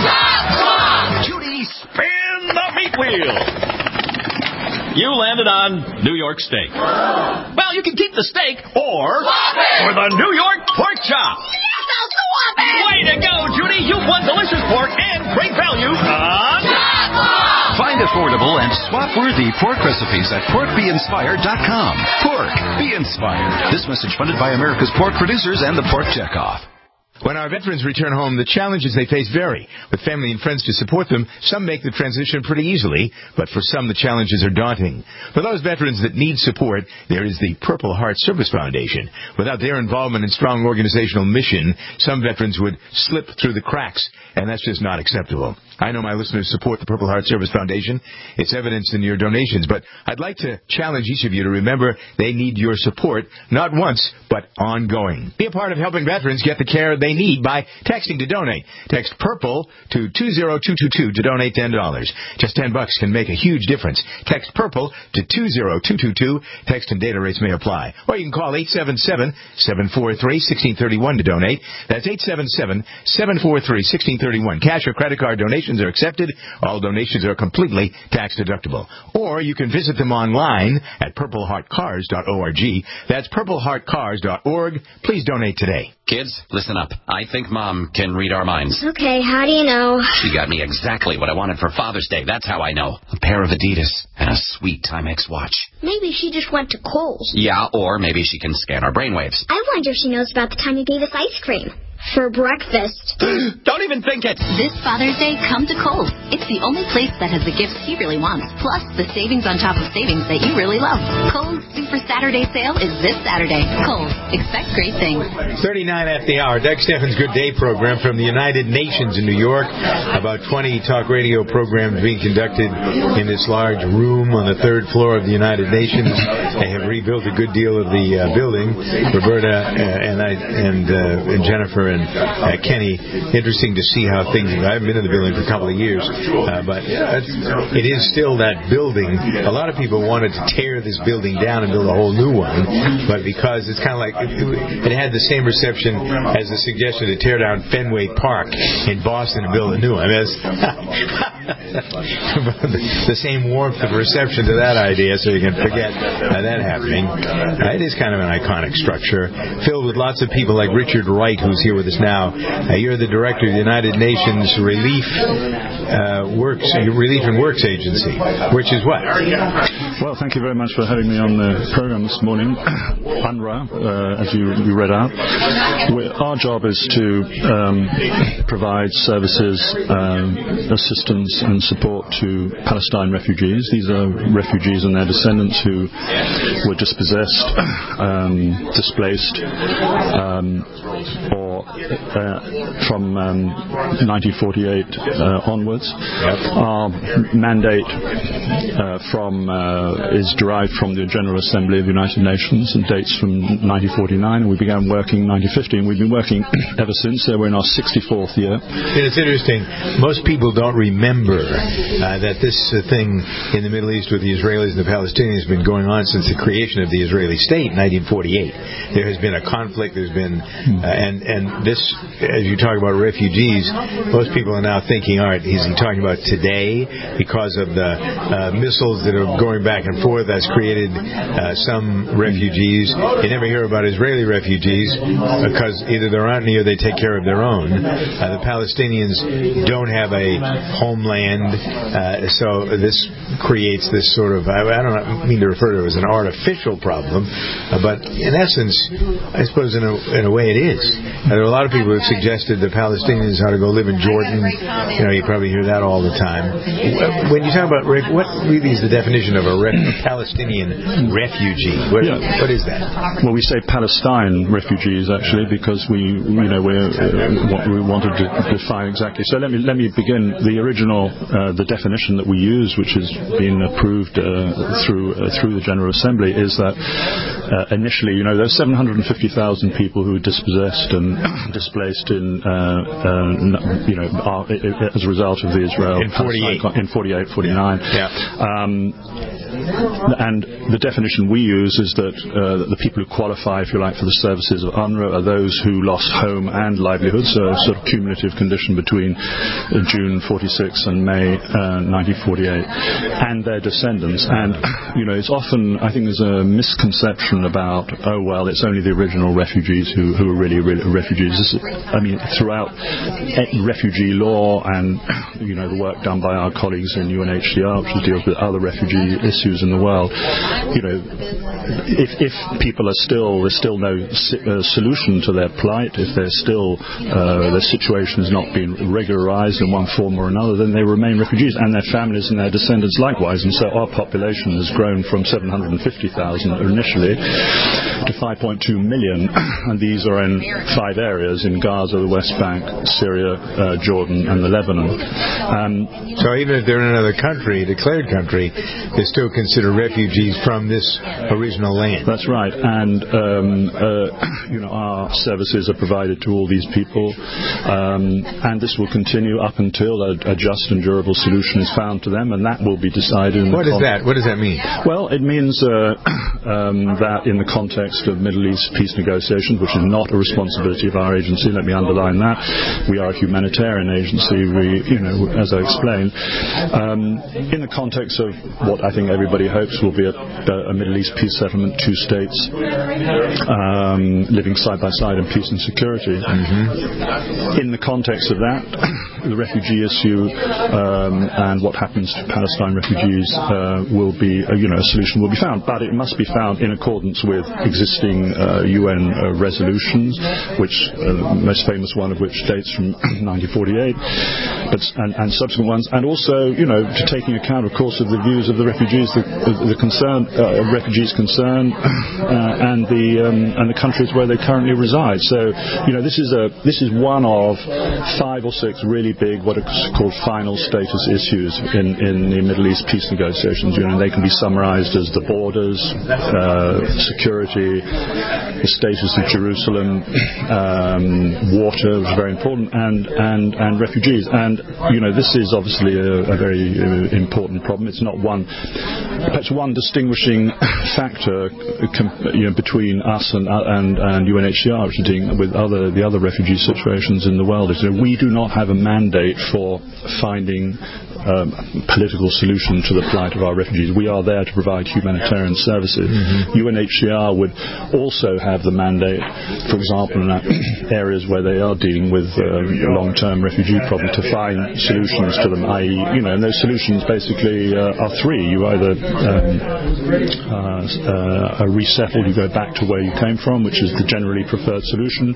Judy, spin the meat wheel. You landed on New York steak. Well, you can keep the steak or for the New York pork chop. Way to go, Judy. You've won delicious pork and great value on Find affordable and swap-worthy pork recipes at pork be inspired dot com. Pork, be inspired. This message funded by America's pork producers and the Pork Checkoff. When our veterans return home, the challenges they face vary. With family and friends to support them, some make the transition pretty easily, but for some the challenges are daunting. For those veterans that need support, there is the Purple Heart Service Foundation. Without their involvement and strong organizational mission, some veterans would slip through the cracks, and that's just not acceptable. I know my listeners support the Purple Heart Service Foundation. It's evidenced in your donations, but I'd like to challenge each of you to remember they need your support, not once, but ongoing. Be a part of helping veterans get the care they need by texting to donate. Text PURPLE to two zero two two two to donate ten dollars. Just ten bucks can make a huge difference. Text PURPLE to two zero two two two. Text and data rates may apply. Or you can call eight seven seven, seven four three, one six three one to donate. That's eight seven seven, seven four three, one six three one. Cash or credit card donations are accepted. All donations are completely tax deductible. Or you can visit them online at purple heart cars dot org. That's purple heart cars dot org. Please donate today. Kids, listen up. I think Mom can read our minds. Okay, how do you know? She got me exactly what I wanted for Father's Day. That's how I know. A pair of Adidas and a sweet Timex watch. Maybe she just went to Kohl's. Yeah, or maybe she can scan our brainwaves. I wonder if she knows about the time you gave us ice cream. for breakfast. Don't even think it. This Father's Day, come to Kohl's. It's the only place that has the gifts he really wants, plus the savings on top of savings that you really love. Kohl's Super Saturday sale is this Saturday. Kohl's. Expect great things. thirty-nine at the hour. Doug Steffens' Good Day program from the United Nations in New York. About twenty talk radio programs being conducted in this large room on the third floor of the United Nations. They have rebuilt a good deal of the uh, building. Roberta uh, and I and, uh, and Jennifer and uh, Kenny. Interesting to see how things. I haven't been in the building for a couple of years, uh, but uh, it is still that building. A lot of people wanted to tear this building down and build a whole new one, but because it's kind of like it, it had the same reception as the suggestion to tear down Fenway Park in Boston and build a new one. I mean, it's the same warmth of reception to that idea, so you can forget uh, that happening. Uh, it is kind of an iconic structure, filled with lots of people like Richard Wright, who's here with us now. Uh, you're the director of the United Nations Relief uh, Works Relief and Works Agency, which is what? Well, thank you very much for having me on the program this morning. UNRWA, uh, as you, you read out. We're, our job is to um, provide services, um, assistance and support to Palestine refugees. These are refugees and their descendants who were dispossessed, um, displaced, um, or uh, from um, nineteen forty-eight uh, onwards. Yep. Our mandate uh, from uh, is derived from the General Assembly of the United Nations and dates from nineteen forty-nine, and we began working in nineteen fifty, and we've been working ever since. So we're in our sixty-fourth year. It's interesting. Most people don't remember uh, that this uh, thing in the Middle East with the Israelis and the Palestinians has been going on since the creation of the Israeli state in nineteen forty-eight. There has been a conflict. There's been, uh, and and this, as you talk about refugees, most people are now thinking, all right, is he talking about today because of the uh, missiles that are going back and forth? That's created uh, some refugees. You never hear about Israeli refugees because either there aren't any or they take care of their own. Uh, the Palestinians don't have a homeland, uh, so this creates this sort of, I, I don't mean to refer to it as an artificial problem, uh, but in essence, I suppose in a, in a way it is. Uh, there are a lot of people who have suggested the Palestinians ought to go live in Jordan. You know, you probably hear that all the time. When you talk about, what really is the definition of a, ref, a Palestinian refugee? What, yeah. what is that? Well, we say Palestine refugees, actually, because we, you know, we're, uh, what we wanted to define exactly. So let me let me begin. The original, uh, the definition that we use, which has been approved uh, through uh, through the General Assembly, is that uh, initially, you know, there's seven hundred fifty thousand people who were dispossessed and displaced in, uh, uh, you know, are, as a result of the Israel in forty-eight, in forty-eight, forty-nine. Yeah. Um, and the definition we use is that uh, the people who qualify, if you like, for the services of UNRWA are those who lost home and livelihood, so a sort of cumulative condition between uh, June forty-six and May uh, nineteen forty-eight, and their descendants. And, you know, it's often, I think there's a misconception about, oh, well, it's only the original refugees who, who are really, really refugees. This is, I mean, throughout refugee law and, you know, the work done by our colleagues in U N H C R, which deals with other refugee issues in the world, you know, if, if people are still, there's still no si- uh, solution to their plight, if they're still, uh, their situation has not been regularized in one form or another, then they remain refugees, and their families and their descendants likewise. And so our population has grown from seven hundred fifty thousand initially to five point two million, and these are in five areas in Gaza, the West Bank, Syria, uh, Jordan, and the Lebanon. Um, so even if they're in another country, declared country, they're still considered refugees from this original land. That's right, and um, uh, you know, our services are provided to all these people, um, and this will continue up until a, a just and durable solution is found to them, and that will be decided. In what the is con- that? What does that mean? Well, it means uh, um, that in the context of Middle East peace negotiations, which is not a responsibility of our agency, let me underline that. We are a humanitarian agency. We, you know, as I explained, um, in the context of what I think everybody hopes will be a, a Middle East peace settlement, two states um, living side by side in peace and security. Mm-hmm. In the context of that, the refugee issue um, and what happens to Palestine refugees uh, will be, uh, you know, a solution will be found. But it must be found in accordance with existing uh, U N uh, resolutions, which uh, most famous one of which dates from nineteen forty-eight, but, and, and subsequent ones, and also, you know, to taking account, of course, of the views of the refugees, the, the concern, uh, refugees concerned, uh, and the um, and the countries where they currently reside. So, you know, this is a this is one of five or six really big, what are called final status issues in, in the Middle East peace negotiations. You know, they can be summarized as the borders, uh, security, the status of Jerusalem, um, water, which is very important, and, and, and refugees. And, you know, this is obviously a, a very uh, important problem. It's not one, perhaps one distinguishing factor uh, you know, between us and, uh, and, and U N H C R, which is dealing with other, the other refugee situations in the world. Is, you know, we do not have a mandate for finding Um, political solution to the plight of our refugees. We are there to provide humanitarian services. Mm-hmm. U N H C R would also have the mandate, for example, in areas where they are dealing with uh, long-term refugee problem, to find solutions to them, that is, you know, and those solutions basically uh, are three. You either um, uh, uh, are resettled, you go back to where you came from, which is the generally preferred solution.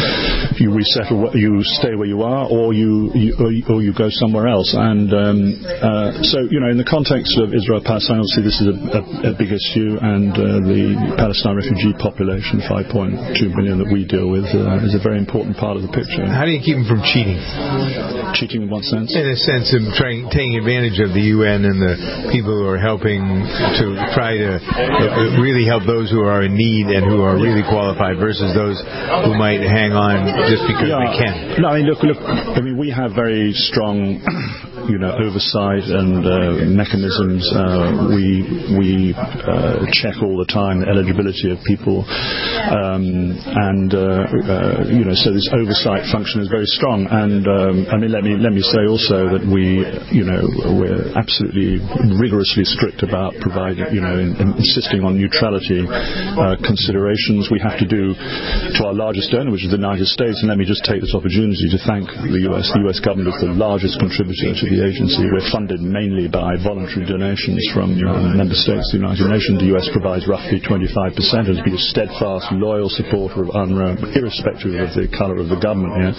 You resettle, you stay where you are, or you, you or, you, or you go somewhere else. And um, Uh, so, you know, in the context of Israel-Palestine, obviously this is a, a, a big issue, and uh, the Palestine refugee population, five point two million that we deal with, uh, is a very important part of the picture. How do you keep them from cheating? Cheating in what sense? In a sense of trying, taking advantage of the U N and the people who are helping to try to uh, really help those who are in need and who are really qualified versus those who might hang on just because yeah, they can. No, I mean, look, look, I mean, we have very strong, you know, oversight and uh, mechanisms. Uh, we we uh, check all the time the eligibility of people, um, and uh, uh, you know, so this oversight function is very strong. And um, I mean, let me let me say also that we, you know, we're absolutely rigorously strict about providing, you know, in, in insisting on neutrality uh, considerations. We have to do to our largest donor, which is the United States. And let me just take this opportunity to thank the U S. The U S government is the largest contributor to the agency. We're funded mainly by voluntary donations from uh, member states of the United Nations. The U S provides roughly twenty-five percent and has been a steadfast, loyal supporter of UNRWA, irrespective of the colour of the government here.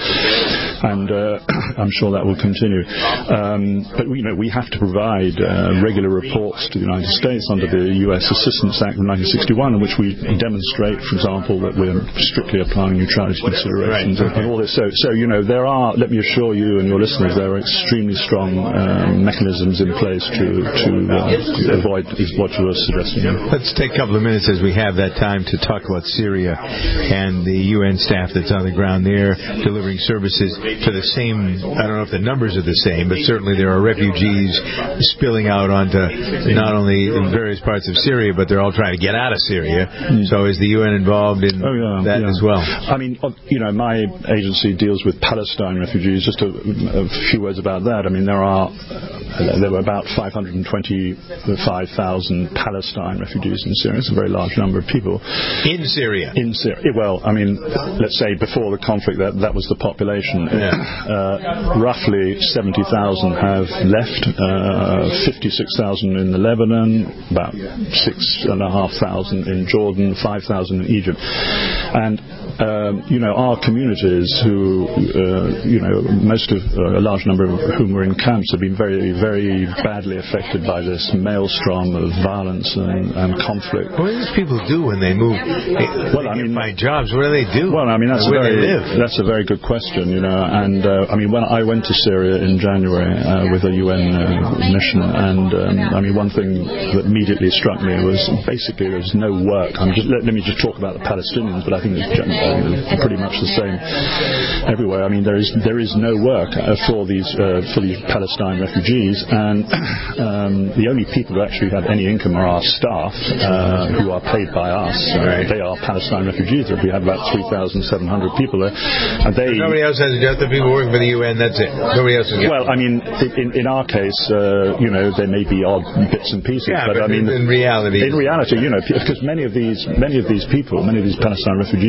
And uh, I'm sure that will continue. Um, but, you know, we have to provide uh, regular reports to the United States under the U S Assistance Act of nineteen sixty-one, in which we demonstrate, for example, that we're strictly applying neutrality considerations right. and all this. So, so, you know, there are, let me assure you and your listeners, there are extremely strong Um, mechanisms in place to to uh, avoid what you were suggesting. Let's take a couple of minutes as we have that time to talk about Syria and the U N staff that's on the ground there delivering services to the same, I don't know if the numbers are the same, but certainly there are refugees spilling out onto not only various parts of Syria, but they're all trying to get out of Syria. Mm. So is the U N involved in oh, yeah, that yeah. as well? I mean, you know, my agency deals with Palestine refugees. Just a, a few words about that. I mean, there are Uh, there were about five hundred twenty-five thousand Palestine refugees in Syria. It's a very large number of people. In Syria? In Syria. Well, I mean, let's say before the conflict, that, that was the population. Yeah. Uh, roughly seventy thousand have left, uh, fifty-six thousand in the Lebanon, about six thousand five hundred in Jordan, five thousand in Egypt. And Um, you know, our communities who, uh, you know, most of, uh, a large number of whom were in camps have been very, very badly affected by this maelstrom of violence and, and conflict. What do these people do when they move? They, well, they I mean, find jobs. What do they do? Well, I mean, that's a very, that's a very good question, you know, and, uh, I mean, when I went to Syria in January, uh, with a U N uh, mission, and, um, I mean, one thing that immediately struck me was basically there's no work. I'm just, let, let me just talk about the Palestinians, but I think it's generally pretty much the same everywhere. I mean, there is there is no work uh, for these uh, for these Palestine refugees, and um, the only people who actually have any income are our staff, uh, who are paid by us. Uh, they are Palestine refugees. We have about three thousand seven hundred people there, and they. Nobody else has a job. The people working for the U N. That's it. Nobody else has. Well, I mean, in in our case, uh, you know, there may be odd bits and pieces, yeah, but, but I mean, in reality, in reality, you know, because many of these many of these people, many of these Palestine refugees were doing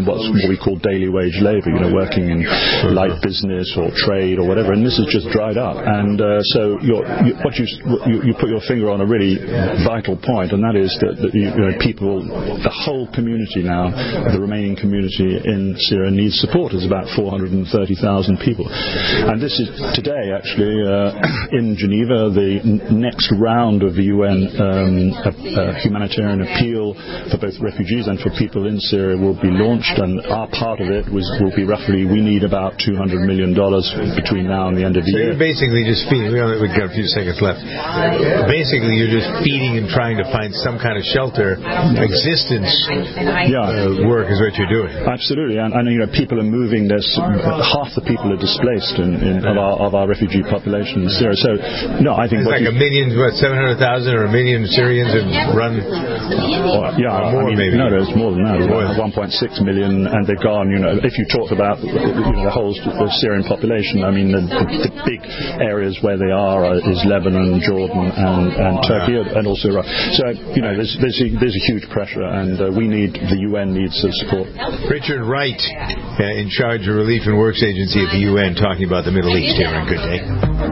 what's what we call daily wage labor, you know, working in light business or trade or whatever, and this has just dried up. And uh, so you're, you, what you, you you put your finger on a really vital point, and that is that, that you, you know, people, the whole community now, the remaining community in Syria needs support. There's about four hundred thirty thousand people, and this is today actually uh, in Geneva. The n- next round of the U N um, a, a humanitarian appeal for both refugees and for people in Syria will be launched, and our part of it was will be roughly we need about two hundred million dollars between now and the end of the so year. You're basically just feeding. We only we've got a few seconds left. Basically, you're just feeding and trying to find some kind of shelter, existence yeah. uh, work is what you're doing. Absolutely, and, and you know, people are moving. There's half the people are displaced in, in of our of our refugee population in Syria. So, no, I think it's like you, a million, what, seven hundred thousand or a million Syrians have run. Or, yeah, or more I mean, maybe. No, there's more than that. one point six million, and they've gone. You know, if you talk about you know, the whole the Syrian population, I mean, the, the, the big areas where they are, are is Lebanon, Jordan, and, and Turkey, and also Iraq. So, you know, there's there's a, there's a huge pressure, and uh, we need the U N needs some support. Richard Wright, uh, in charge of Relief and Works Agency at the U N, talking about the Middle East here on Good Day.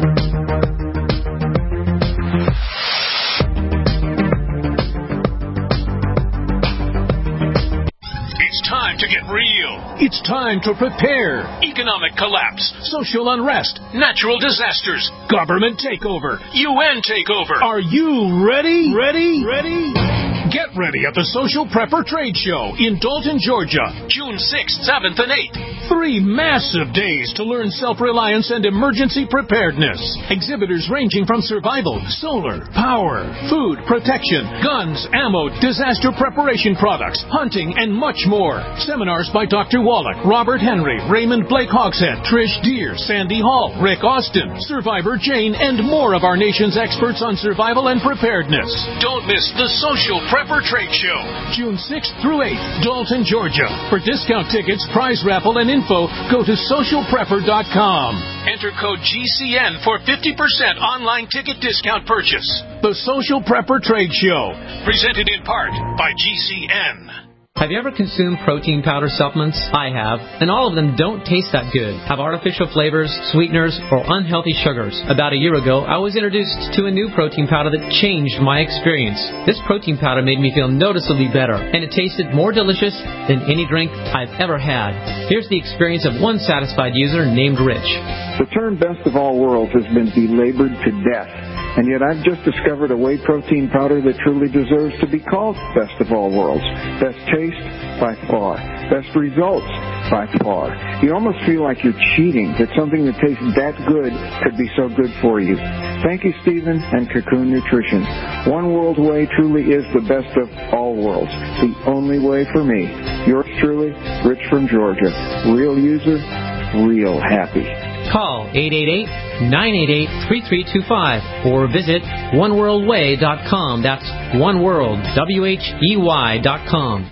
To get real. It's time to prepare. Economic collapse, social unrest, natural disasters, government takeover, U N takeover. Are you ready? Ready? Ready? Get ready at the Social Prepper Trade Show in Dalton, Georgia, June sixth, seventh, and eighth. Three massive days to learn self-reliance and emergency preparedness. Exhibitors ranging from survival, solar, power, food, protection, guns, ammo, disaster preparation products, hunting, and much more. Seminars by Doctor Wallach, Robert Henry, Raymond Blake Hogshead, Trish Deere, Sandy Hall, Rick Austin, Survivor Jane, and more of our nation's experts on survival and preparedness. Don't miss the Social Prepper Trade Show, June sixth through eighth, Dalton, Georgia. For discount tickets, prize raffle, and info, go to social prepper dot com. Enter code G C N for fifty percent online ticket discount purchase. The Social Prepper Trade Show, presented in part by G C N. Have you ever consumed protein powder supplements? I have, and all of them don't taste that good, have artificial flavors, sweeteners, or unhealthy sugars. About a year ago, I was introduced to a new protein powder that changed my experience. This protein powder made me feel noticeably better, and it tasted more delicious than any drink I've ever had. Here's the experience of one satisfied user named Rich. The term best of all worlds has been belabored to death. And yet I've just discovered a whey protein powder that truly deserves to be called best of all worlds. Best taste, by far. Best results, by far. You almost feel like you're cheating, that something that tastes that good could be so good for you. Thank you, Stephen and Cocoon Nutrition. One World Whey truly is the best of all worlds. The only way for me. Yours truly, Rich from Georgia. Real user, real happy. Call eight eight eight, nine eight eight, three three two five or visit one world way dot com. That's oneworld, W H E Y dot com.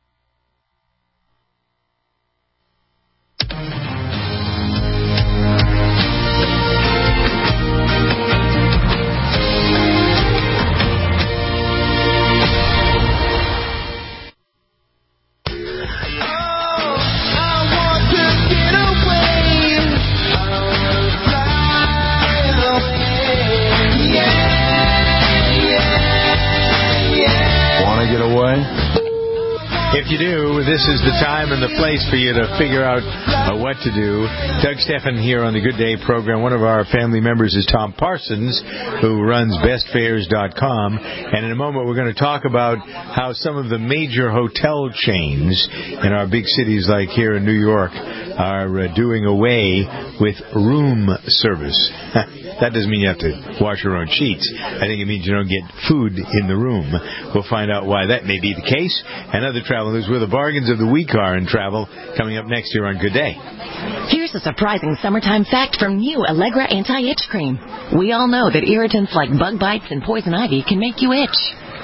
If you do, this is the time and the place for you to figure out uh, what to do. Doug Steffen here on the Good Day program. One of our family members is Tom Parsons, who runs best fares dot com. And in a moment, we're going to talk about how some of the major hotel chains in our big cities, like here in New York, are uh, doing away with room service. That doesn't mean you have to wash your own sheets. I think it means you don't get food in the room. We'll find out why that may be the case. And other travel news where the bargains of the week are in travel coming up next year on Good Day. Here's a surprising summertime fact from new Allegra Anti-Itch Cream. We all know that irritants like bug bites and poison ivy can make you itch.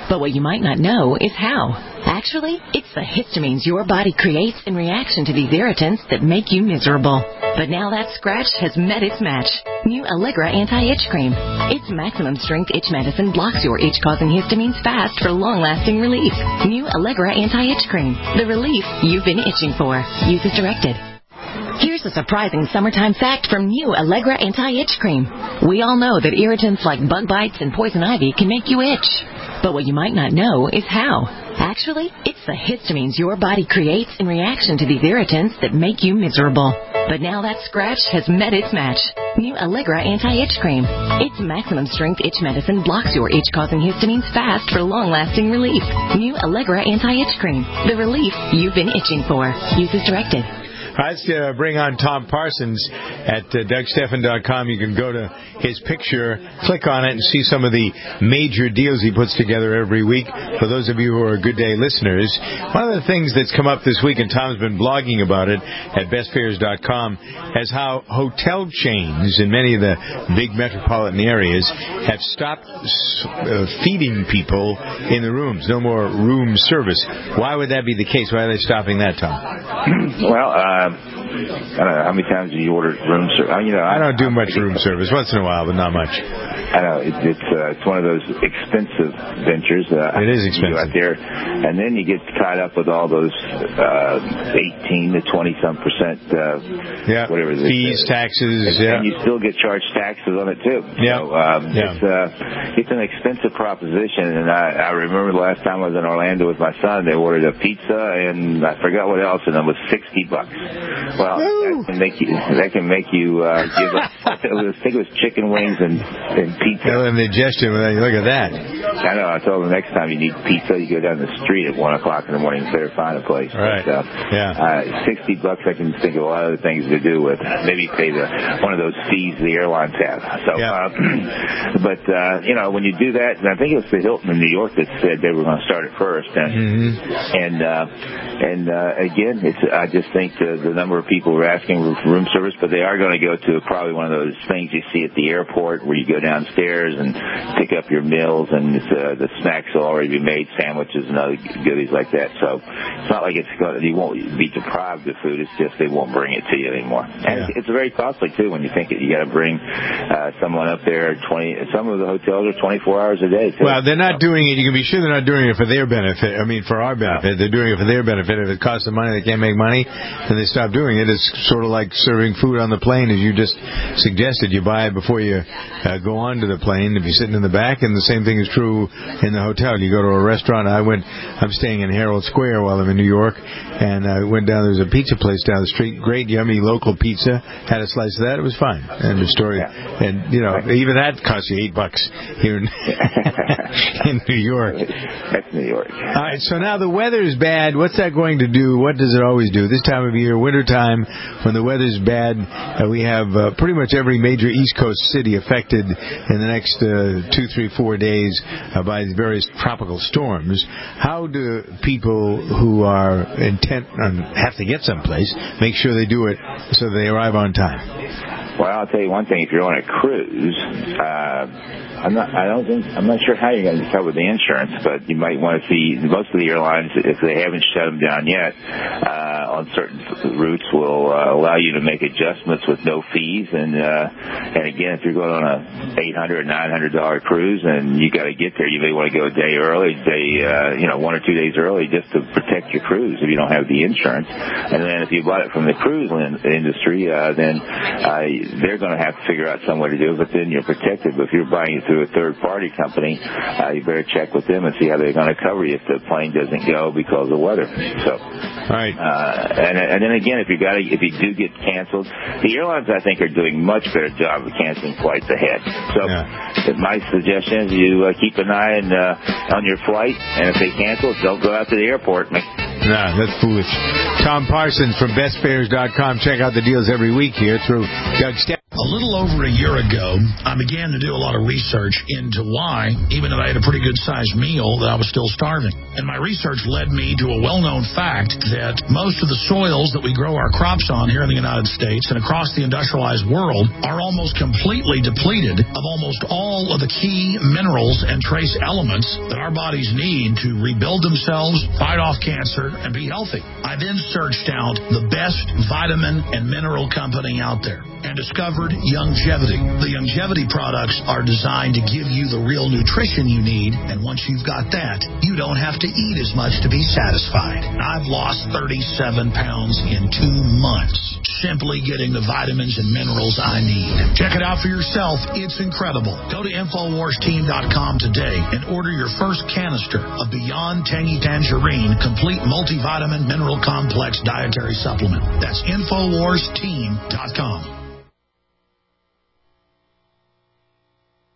But what you might not know is how. Actually, it's the histamines your body creates in reaction to these irritants that make you miserable. But now that scratch has met its match. New Allegra Anti-Itch Cream. Its maximum strength itch medicine blocks your itch-causing histamines fast for long-lasting relief. New Allegra Anti-Itch Cream. The relief you've been itching for. Use as directed. Here's a surprising summertime fact from new Allegra Anti-Itch Cream. We all know that irritants like bug bites and poison ivy can make you itch. But what you might not know is how. Actually, it's the histamines your body creates in reaction to these irritants that make you miserable. But now that scratch has met its match. New Allegra Anti-Itch Cream. Its maximum strength itch medicine blocks your itch-causing histamines fast for long-lasting relief. New Allegra Anti-Itch Cream. The relief you've been itching for. Use as directed. All right, let's uh, bring on Tom Parsons at uh, Doug Stephan dot com. You can go to his picture, click on it, and see some of the major deals he puts together every week. For those of you who are Good Day listeners, one of the things that's come up this week, and Tom's been blogging about it at best fares dot com, is how hotel chains in many of the big metropolitan areas have stopped uh, feeding people in the rooms. No more room service. Why would that be the case? Why are they stopping that, Tom? Well, uh, I don't know how many times you ordered room service. You know, I don't do much room service. Once in a while, but not much. I know it, it's uh, it's one of those expensive ventures. Uh, it is expensive. You go out there, and then you get tied up with all those uh, eighteen to twenty some percent. Uh, yeah. Whatever the fees, uh, taxes. And, yeah. and you still get charged taxes on it too. Yeah. So, um, yeah. It's uh, it's an expensive proposition, and I, I remember the last time I was in Orlando with my son, they ordered a pizza and I forgot what else, and it was sixty bucks. Well, that can make you that can make you uh, give up. I think it was chicken wings and, and pizza. Well, and the digestion, look at that. I know. I told them next time you need pizza, you go down the street at one o'clock in the morning and better find a place. Right. But, uh, yeah. Uh, Sixty bucks, I can think of a lot of other things to do with. Maybe pay the one of those fees the airlines have. So, yeah. uh, but uh, you know, when you do that, and I think it was the Hilton in New York that said they were going to start it first, and mm-hmm. and uh, and uh, again, it's I just think the, the number of people who are asking for room service, but they are going to go to probably one of those things you see at the airport where you go downstairs and pick up your meals, and it's, uh, the snacks will already be made, sandwiches and other goodies like that. So it's not like it's going to, you won't be deprived of food. It's just they won't bring it to you anymore. And yeah. it's very costly too when you think it. You got to bring uh, someone up there. Twenty. Some of the hotels are twenty-four hours a day. Too. Well, they're not doing it. You can be sure they're not doing it for their benefit. I mean, for our benefit. They're doing it for their benefit. If it costs them money, they can't make money, then they stop doing it. It's sort of like serving food on the plane, as you just suggested. You buy it before you uh, go onto the plane if you're sitting in the back, and the same thing is true in the hotel. You go to a restaurant. I went. I'm staying in Herald Square while I'm in New York, and I went down. There's a pizza place down the street. Great, yummy local pizza. Had a slice of that. It was fine. And the story, yeah. and you know, even that costs you eight bucks here in, in New York. That's New York. All right. So now the weather's bad. What's that going to do? What does it always do? This time of year, wintertime, when the weather's bad, uh, we have uh, pretty much every major East Coast city affected in the next uh, two, three, four days uh, by various tropical storms. How do people who are intent on have to get someplace make sure they do it so they arrive on time? Well, I'll tell you one thing. If you're on a cruise, uh, I'm not. I don't think. I'm not sure how you're going to cover the insurance, but you might want to see. Most of the airlines, if they haven't shut them down yet, uh, on certain routes, will uh, allow you to make adjustments with no fees. And uh, and again, if you're going on a eight hundred, nine hundred dollar cruise, and you got to get there, you may want to go a day early, day uh, you know, one or two days early, just to protect your cruise if you don't have the insurance. And then if you bought it from the cruise industry, uh, then uh, they're going to have to figure out some way to do it. But then you're protected. But if you're buying it through a third-party company, uh, you better check with them and see how they're going to cover you if the plane doesn't go because of weather. So, right. Uh, and, and then again, if you got to, if you do get canceled, the airlines I think are doing much better job of canceling flights ahead. So, yeah. my suggestion is you uh, keep an eye on, uh, on your flight, and if they cancel, don't go out to the airport. No, that's foolish. Tom Parsons from best fares dot com. Check out the deals every week here through Doug Stephan. A little over a year ago, I began to do a lot of research into why, even though I had a pretty good-sized meal, that I was still starving. And my research led me to a well-known fact that most of the soils that we grow our crops on here in the United States and across the industrialized world are almost completely depleted of almost all of the key minerals and trace elements that our bodies need to rebuild themselves, fight off cancer, and be healthy. I then searched out the best vitamin and mineral company out there and discovered Youngevity. The Youngevity products are designed to give you the real nutrition you need, and once you've got that, you don't have to eat as much to be satisfied. I've lost thirty-seven pounds in two months simply getting the vitamins and minerals I need. Check it out for yourself. It's incredible. Go to Infowars Team dot com today and order your first canister of Beyond Tangy Tangerine Complete Multivitamin Mineral Complex Dietary Supplement. That's Infowars Team dot com.